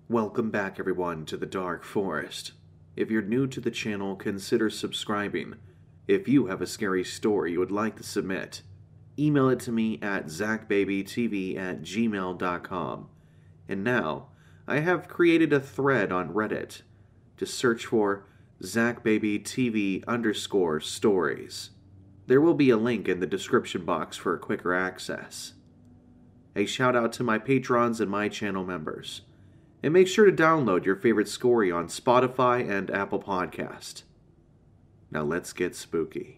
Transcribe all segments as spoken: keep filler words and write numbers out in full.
Welcome back everyone to the Dark Forest. If you're new to the channel, consider subscribing. If you have a scary story you would like to submit, email it to me at zachbabytv at gmail dot com. And now, I have created a thread on Reddit to search for zachbabytv underscore stories. There will be a link in the description box for quicker access. A shout out to my patrons and my channel members. And make sure to download your favorite story on Spotify and Apple Podcast. Now let's get spooky.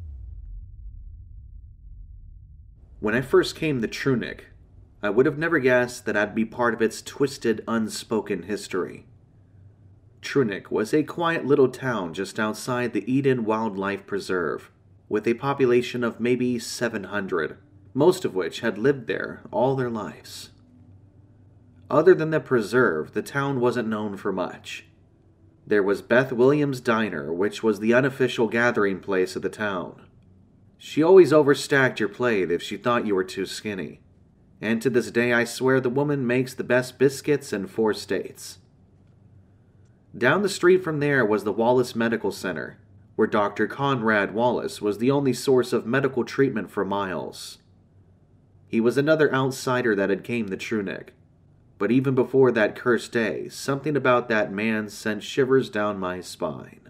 When I first came to Trunick, I would have never guessed that I'd be part of its twisted, unspoken history. Trunick was a quiet little town just outside the Eden Wildlife Preserve, with a population of maybe seven hundred, most of which had lived there all their lives. Other than the preserve, the town wasn't known for much. There was Beth Williams' Diner, which was the unofficial gathering place of the town. She always overstacked your plate if she thought you were too skinny. And to this day, I swear the woman makes the best biscuits in four states. Down the street from there was the Wallace Medical Center, where Doctor Conrad Wallace was the only source of medical treatment for miles. He was another outsider that had came to Trunick. But even before that cursed day, something about that man sent shivers down my spine.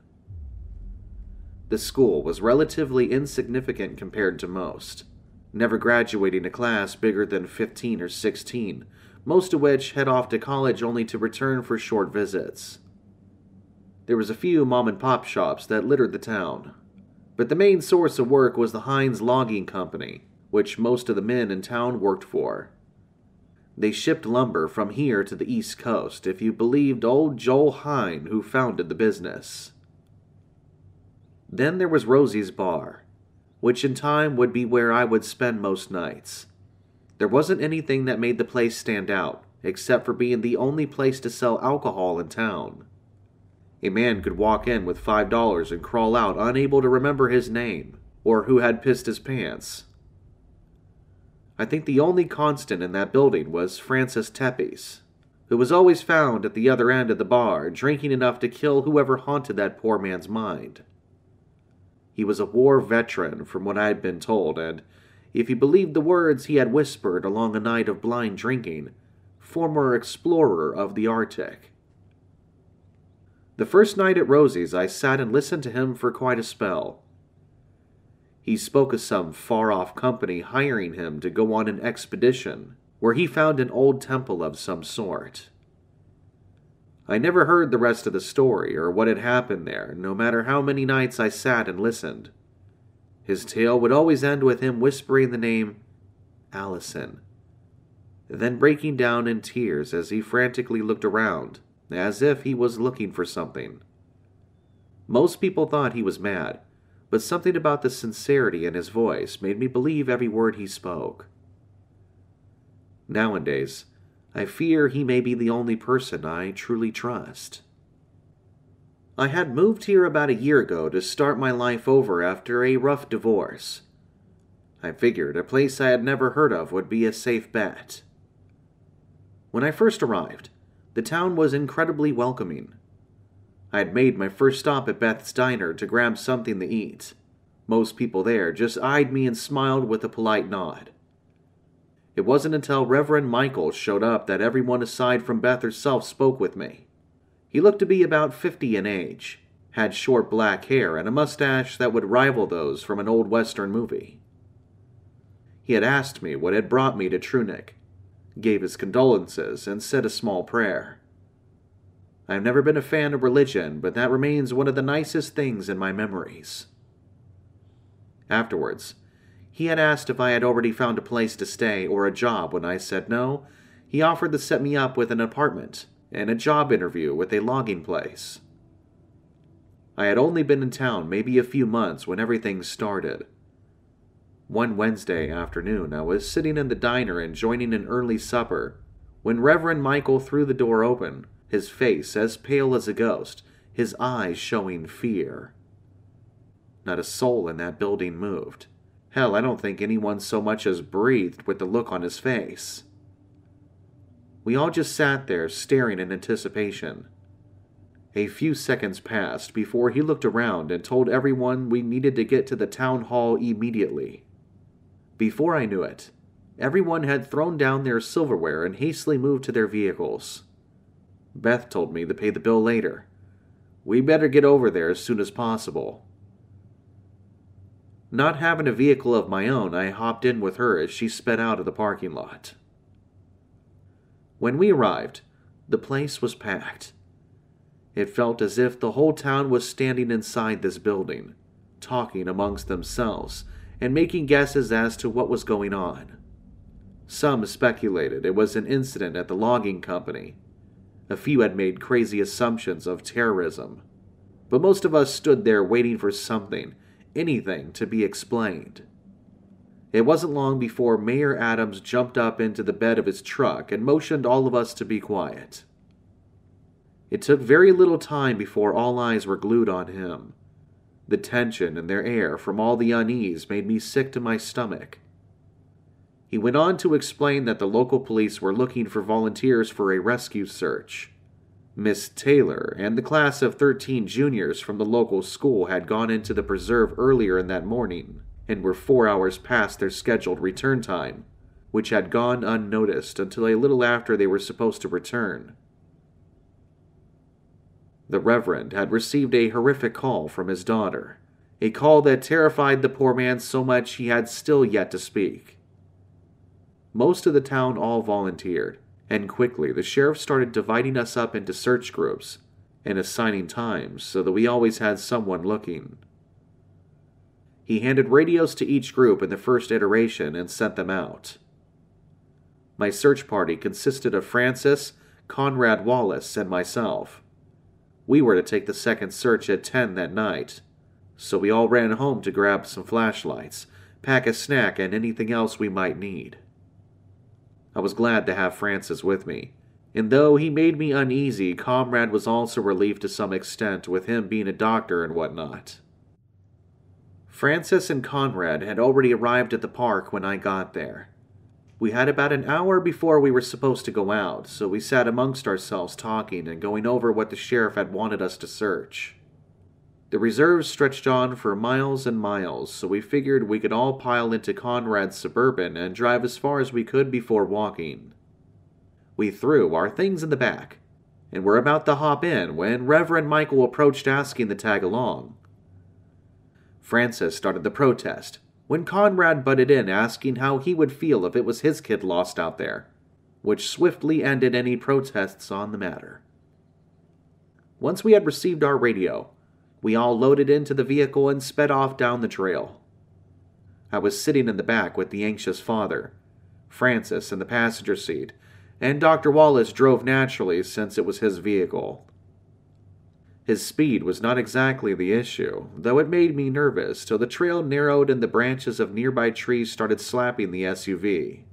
The school was relatively insignificant compared to most, never graduating a class bigger than fifteen or sixteen, most of which head off to college only to return for short visits. There was a few mom-and-pop shops that littered the town, but the main source of work was the Hines Logging Company, which most of the men in town worked for. They shipped lumber from here to the East Coast, if you believed old Joel Hine, who founded the business. Then there was Rosie's Bar, which in time would be where I would spend most nights. There wasn't anything that made the place stand out, except for being the only place to sell alcohol in town. A man could walk in with five dollars and crawl out unable to remember his name, or who had pissed his pants. I think the only constant in that building was Francis Tepes, who was always found at the other end of the bar, drinking enough to kill whoever haunted that poor man's mind. He was a war veteran, from what I had been told, and, if you believed the words he had whispered along a night of blind drinking, former explorer of the Arctic. The first night at Rosie's, I sat and listened to him for quite a spell. He spoke of some far-off company hiring him to go on an expedition, where he found an old temple of some sort. I never heard the rest of the story or what had happened there, no matter how many nights I sat and listened. His tale would always end with him whispering the name Allison, then breaking down in tears as he frantically looked around, as if he was looking for something. Most people thought he was mad, but something about the sincerity in his voice made me believe every word he spoke. Nowadays, I fear he may be the only person I truly trust. I had moved here about a year ago to start my life over after a rough divorce. I figured a place I had never heard of would be a safe bet. When I first arrived, the town was incredibly welcoming. I had made my first stop at Beth's Diner to grab something to eat. Most people there just eyed me and smiled with a polite nod. It wasn't until Reverend Michael showed up that everyone aside from Beth herself spoke with me. He looked to be about fifty in age, had short black hair and a mustache that would rival those from an old Western movie. He had asked me what had brought me to Trunick, gave his condolences, and said a small prayer. I have never been a fan of religion, but that remains one of the nicest things in my memories. Afterwards, he had asked if I had already found a place to stay or a job. When I said no, he offered to set me up with an apartment and a job interview with a logging place. I had only been in town maybe a few months when everything started. One Wednesday afternoon, I was sitting in the diner enjoying an early supper when Reverend Michael threw the door open, his face as pale as a ghost, his eyes showing fear. Not a soul in that building moved. Hell, I don't think anyone so much as breathed with the look on his face. We all just sat there staring in anticipation. A few seconds passed before he looked around and told everyone we needed to get to the town hall immediately. Before I knew it, everyone had thrown down their silverware and hastily moved to their vehicles. Beth told me to pay the bill later. We better get over there as soon as possible. Not having a vehicle of my own, I hopped in with her as she sped out of the parking lot. When we arrived, the place was packed. It felt as if the whole town was standing inside this building, talking amongst themselves and making guesses as to what was going on. Some speculated it was an incident at the logging company. A few had made crazy assumptions of terrorism. But most of us stood there waiting for something, anything to be explained. It wasn't long before Mayor Adams jumped up into the bed of his truck and motioned all of us to be quiet. It took very little time before all eyes were glued on him. The tension in their air from all the unease made me sick to my stomach. He went on to explain that the local police were looking for volunteers for a rescue search. Miss Taylor and the class of thirteen juniors from the local school had gone into the preserve earlier in that morning and were four hours past their scheduled return time, which had gone unnoticed until a little after they were supposed to return. The Reverend had received a horrific call from his daughter, a call that terrified the poor man so much he had still yet to speak. Most of the town all volunteered, and quickly the sheriff started dividing us up into search groups and assigning times so that we always had someone looking. He handed radios to each group in the first iteration and sent them out. My search party consisted of Francis, Conrad Wallace, and myself. We were to take the second search at ten that night, so we all ran home to grab some flashlights, pack a snack, and anything else we might need. I was glad to have Francis with me, and though he made me uneasy, Comrade was also relieved to some extent with him being a doctor and whatnot. Francis and Conrad had already arrived at the park when I got there. We had about an hour before we were supposed to go out, so we sat amongst ourselves talking and going over what the sheriff had wanted us to search. The reserve stretched on for miles and miles, so we figured we could all pile into Conrad's Suburban and drive as far as we could before walking. We threw our things in the back, and were about to hop in when Reverend Michael approached asking to tag along. Francis started the protest, when Conrad butted in asking how he would feel if it was his kid lost out there, which swiftly ended any protests on the matter. Once we had received our radio, we all loaded into the vehicle and sped off down the trail. I was sitting in the back with the anxious father, Francis in the passenger seat, and Doctor Wallace drove naturally since it was his vehicle. His speed was not exactly the issue, though it made me nervous till the trail narrowed and the branches of nearby trees started slapping the S U V.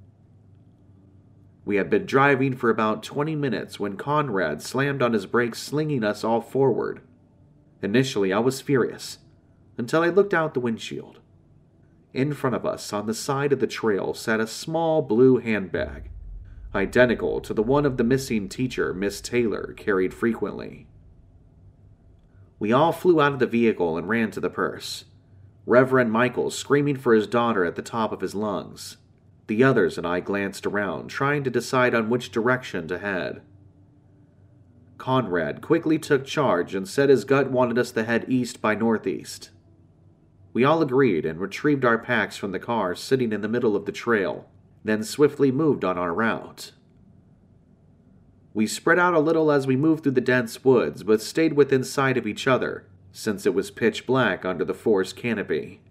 We had been driving for about twenty minutes when Conrad slammed on his brakes, slinging us all forward. Initially, I was furious, until I looked out the windshield. In front of us, on the side of the trail, sat a small blue handbag, identical to the one of the missing teacher, Miss Taylor, carried frequently. We all flew out of the vehicle and ran to the purse, Reverend Michael screaming for his daughter at the top of his lungs. The others and I glanced around, trying to decide on which direction to head. Conrad quickly took charge and said his gut wanted us to head east by northeast. We all agreed and retrieved our packs from the car sitting in the middle of the trail, then swiftly moved on our route. We spread out a little as we moved through the dense woods, but stayed within sight of each other, since it was pitch black under the forest canopy.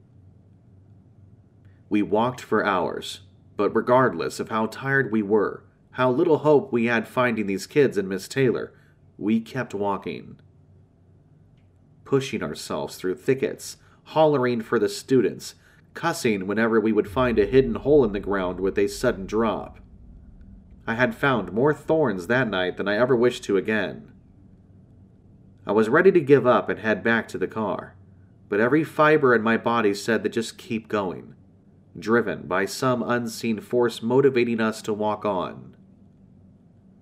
We walked for hours, but regardless of how tired we were, how little hope we had finding these kids and Miss Taylor, we kept walking. Pushing ourselves through thickets, hollering for the students, cussing whenever we would find a hidden hole in the ground with a sudden drop. I had found more thorns that night than I ever wished to again. I was ready to give up and head back to the car, but every fiber in my body said to just keep going, driven by some unseen force motivating us to walk on.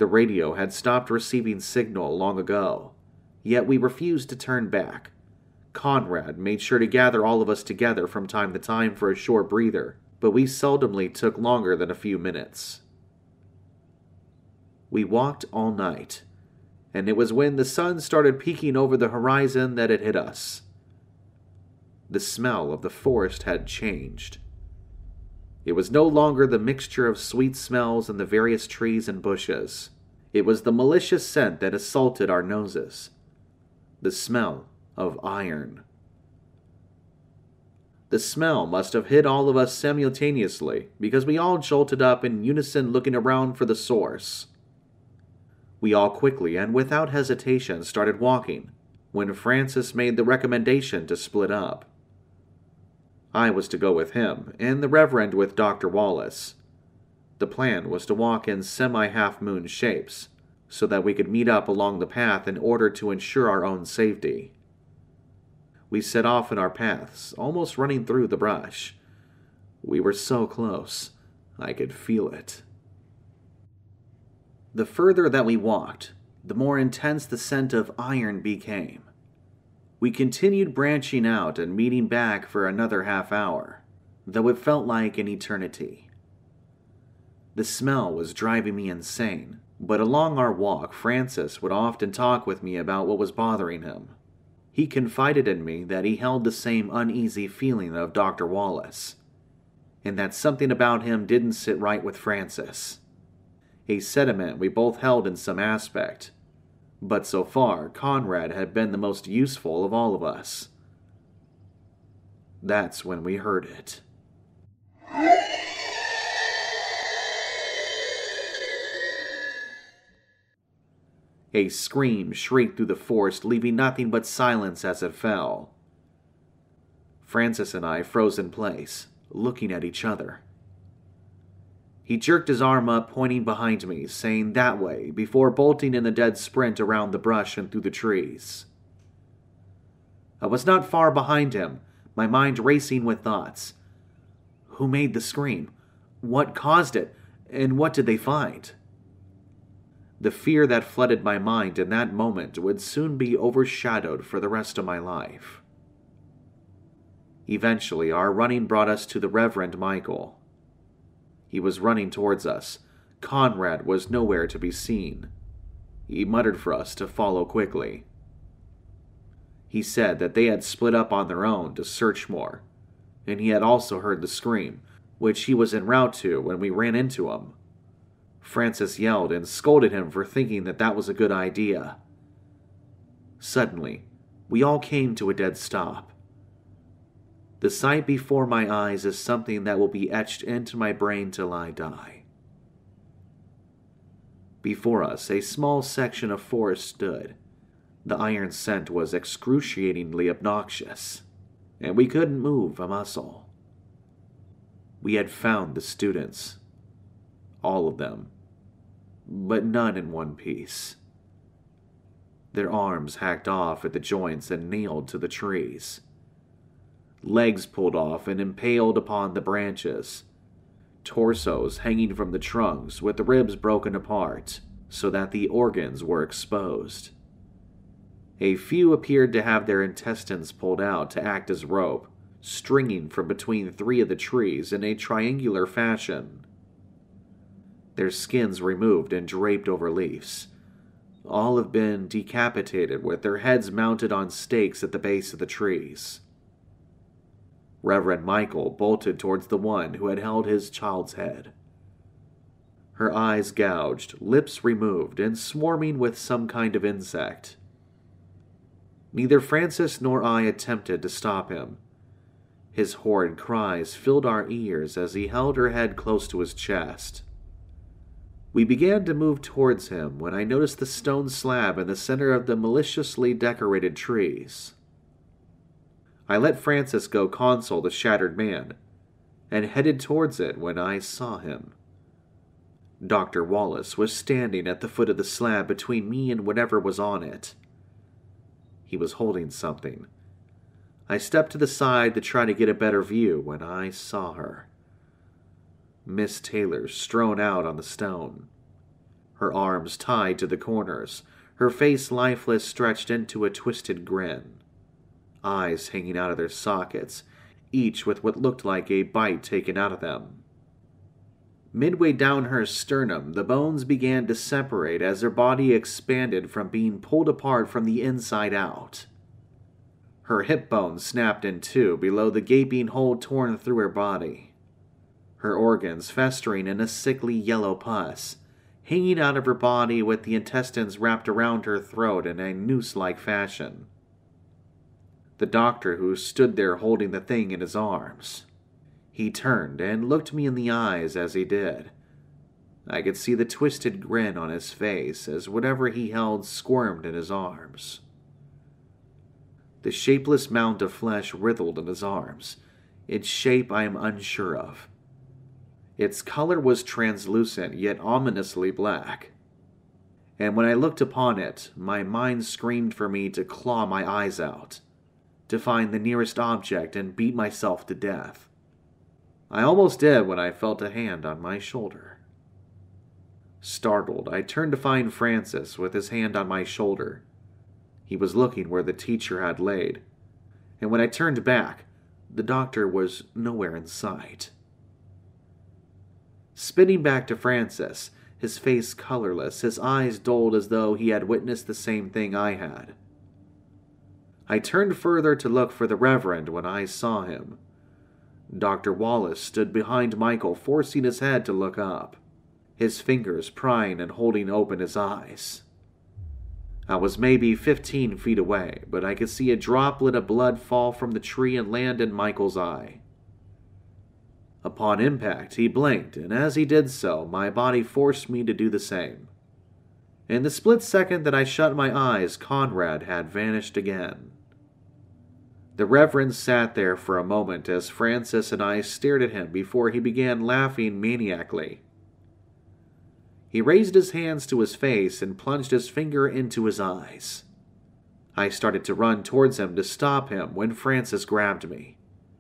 The radio had stopped receiving signal long ago, yet we refused to turn back. Conrad made sure to gather all of us together from time to time for a short breather, but we seldomly took longer than a few minutes. We walked all night, and it was when the sun started peeking over the horizon that it hit us. The smell of the forest had changed. It was no longer the mixture of sweet smells in the various trees and bushes. It was the malicious scent that assaulted our noses. The smell of iron. The smell must have hit all of us simultaneously, because we all jolted up in unison looking around for the source. We all quickly and without hesitation started walking, when Francis made the recommendation to split up. I was to go with him, and the Reverend with Doctor Wallace. The plan was to walk in semi-half-moon shapes, so that we could meet up along the path in order to ensure our own safety. We set off in our paths, almost running through the brush. We were so close, I could feel it. The further that we walked, the more intense the scent of iron became. We continued branching out and meeting back for another half hour, though it felt like an eternity. The smell was driving me insane, but along our walk, Francis would often talk with me about what was bothering him. He confided in me that he held the same uneasy feeling of Doctor Wallace, and that something about him didn't sit right with Francis. A sentiment we both held in some aspect, but so far Conrad had been the most useful of all of us. That's when we heard it. A scream shrieked through the forest, leaving nothing but silence as it fell. Francis and I froze in place, looking at each other. He jerked his arm up, pointing behind me, saying that way, before bolting in a dead sprint around the brush and through the trees. I was not far behind him, my mind racing with thoughts. Who made the scream? What caused it? And what did they find? The fear that flooded my mind in that moment would soon be overshadowed for the rest of my life. Eventually, our running brought us to the Reverend Michael. He was running towards us. Conrad was nowhere to be seen. He muttered for us to follow quickly. He said that they had split up on their own to search more, and he had also heard the scream, which he was en route to when we ran into him. Francis yelled and scolded him for thinking that that was a good idea. Suddenly, we all came to a dead stop. The sight before my eyes is something that will be etched into my brain till I die. Before us, a small section of forest stood. The iron scent was excruciatingly obnoxious, and we couldn't move a muscle. We had found the students. All of them, but none in one piece. Their arms hacked off at the joints and nailed to the trees. Legs pulled off and impaled upon the branches. Torsos hanging from the trunks with the ribs broken apart so that the organs were exposed. A few appeared to have their intestines pulled out to act as rope, stringing from between three of the trees in a triangular fashion. Their skins removed and draped over leaves. All have been decapitated with their heads mounted on stakes at the base of the trees. Reverend Michael bolted towards the one who had held his child's head. Her eyes gouged, lips removed, and swarming with some kind of insect. Neither Francis nor I attempted to stop him. His horrid cries filled our ears as he held her head close to his chest. We began to move towards him when I noticed the stone slab in the center of the maliciously decorated trees. I let Francis go console the shattered man, and headed towards it when I saw him. Doctor Wallace was standing at the foot of the slab between me and whatever was on it. He was holding something. I stepped to the side to try to get a better view when I saw her. Miss Taylor strewn out on the stone. her arms tied to the corners, her face lifeless stretched into a twisted grin. Eyes hanging out of their sockets, each with what looked like a bite taken out of them. Midway down her sternum, the bones began to separate as her body expanded from being pulled apart from the inside out. Her hip bone snapped in two below the gaping hole torn through her body. Her organs festering in a sickly yellow pus, hanging out of her body with the intestines wrapped around her throat in a noose-like fashion. The doctor who stood there holding the thing in his arms. He turned and looked me in the eyes as he did. I could see the twisted grin on his face as whatever he held squirmed in his arms. The shapeless mound of flesh writhed in his arms, its shape I am unsure of. Its color was translucent yet ominously black. And when I looked upon it, my mind screamed for me to claw my eyes out, to find the nearest object and beat myself to death. I almost did when I felt a hand on my shoulder. Startled, I turned to find Francis with his hand on my shoulder. He was looking where the teacher had laid, and when I turned back, the doctor was nowhere in sight. Spinning back to Francis, his face colorless, his eyes dulled as though he had witnessed the same thing I had. I turned further to look for the Reverend when I saw him. Doctor Wallace stood behind Michael, forcing his head to look up, his fingers prying and holding open his eyes. I was maybe fifteen feet away, but I could see a droplet of blood fall from the tree and land in Michael's eye. Upon impact, he blinked, and as he did so, my body forced me to do the same. In the split second that I shut my eyes, Conrad had vanished again. The Reverend sat there for a moment as Francis and I stared at him before he began laughing maniacally. He raised his hands to his face and plunged his finger into his eyes. I started to run towards him to stop him when Francis grabbed me.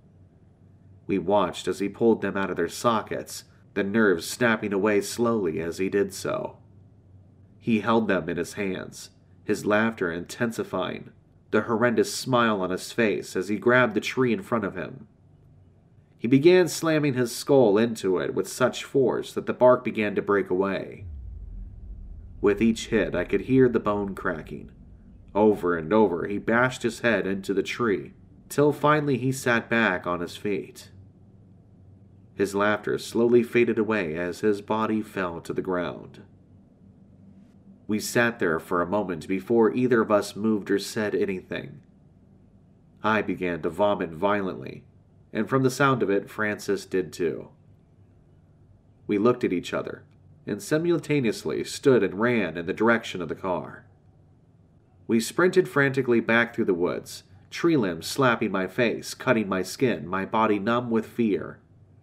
We watched as he pulled them out of their sockets, the nerves snapping away slowly as he did so. He held them in his hands, his laughter intensifying, the horrendous smile on his face as he grabbed the tree in front of him. He began slamming his skull into it with such force that the bark began to break away. With each hit, I could hear the bone cracking. Over and over, he bashed his head into the tree, till finally he sat back on his feet. His laughter slowly faded away as his body fell to the ground. We sat there for a moment before either of us moved or said anything. I began to vomit violently, and from the sound of it, Francis did too. We looked at each other, and simultaneously stood and ran in the direction of the car. We sprinted frantically back through the woods, tree limbs slapping my face, cutting my skin, my body numb with fear.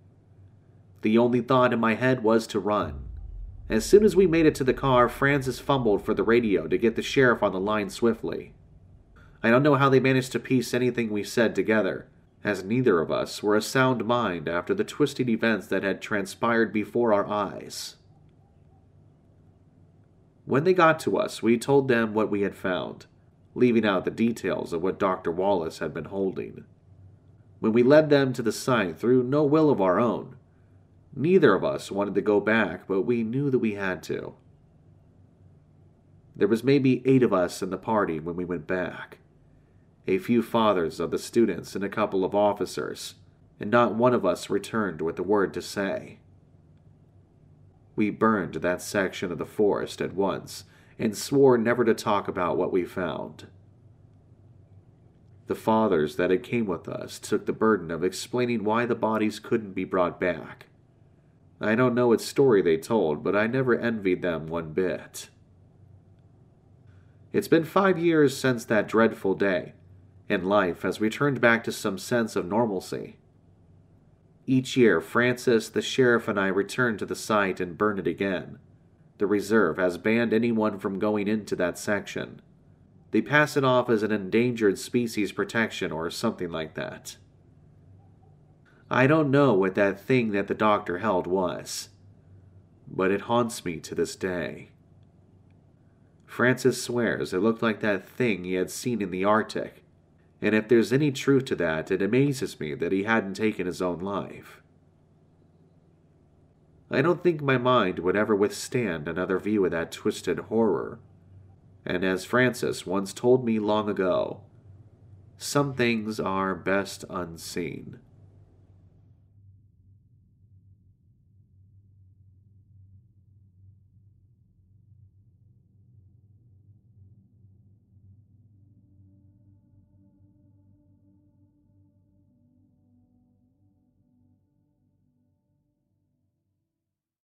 The only thought in my head was to run. As soon as we made it to the car, Francis fumbled for the radio to get the sheriff on the line swiftly. I don't know how they managed to piece anything we said together, as neither of us were of sound mind after the twisted events that had transpired before our eyes. When they got to us, we told them what we had found, leaving out the details of what Doctor Wallace had been holding. When we led them to the site through no will of our own, neither of us wanted to go back, but we knew that we had to. There was maybe eight of us in the party when we went back. A few fathers of the students and a couple of officers, and not one of us returned with a word to say. We burned that section of the forest at once, and swore never to talk about what we found. The fathers that had came with us took the burden of explaining why the bodies couldn't be brought back. I don't know what story they told, but I never envied them one bit. It's been five years since that dreadful day, and life has returned back to some sense of normalcy. Each year, Francis, the sheriff, and I return to the site and burn it again. The reserve has banned anyone from going into that section. They pass it off as an endangered species protection or something like that. I don't know what that thing that the doctor held was, but it haunts me to this day. Francis swears it looked like that thing he had seen in the Arctic, and if there's any truth to that, it amazes me that he hadn't taken his own life. I don't think my mind would ever withstand another view of that twisted horror, and as Francis once told me long ago, some things are best unseen.